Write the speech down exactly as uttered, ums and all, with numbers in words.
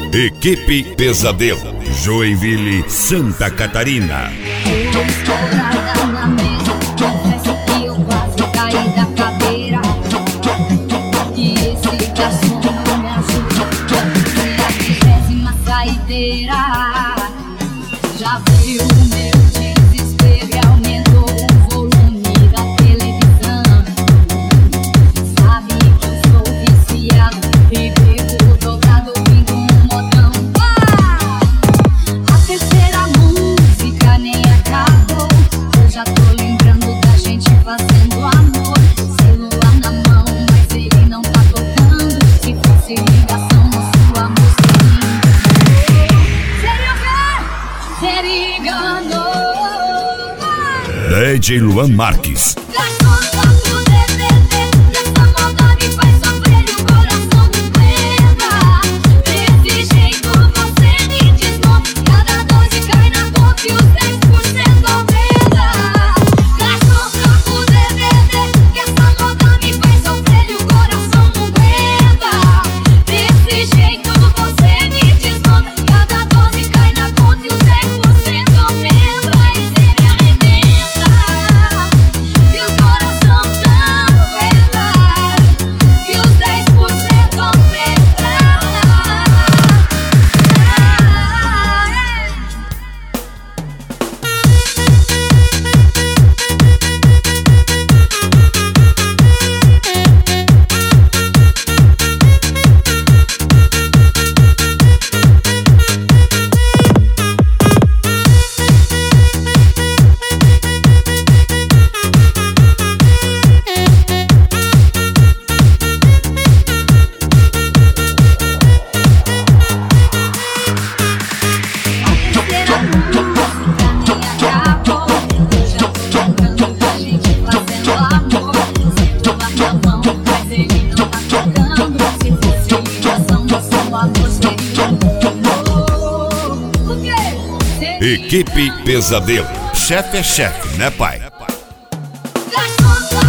Equipe Pesadelo, Joinville, Santa Catarina. Eu estourada na mesa, confesso que eu quase caí da cadeira. E esse garçom não me ajuda, é a vigésima saideira. Já veio o meu desespero e aumentou o volume da televisão. Sabe que eu sou viciado e bebo dobrado ouvindo um modão. A terceira música nem acabou, eu já tô lembrando da gente fazendo amor. Celular na mão, mas ele não tá tocando. Se fosse ligação, nosso amor seria o quê? Seria engano. D J Luan Marques. Equipe Pesadelo. Chefe é chefe, né, pai? Garçom,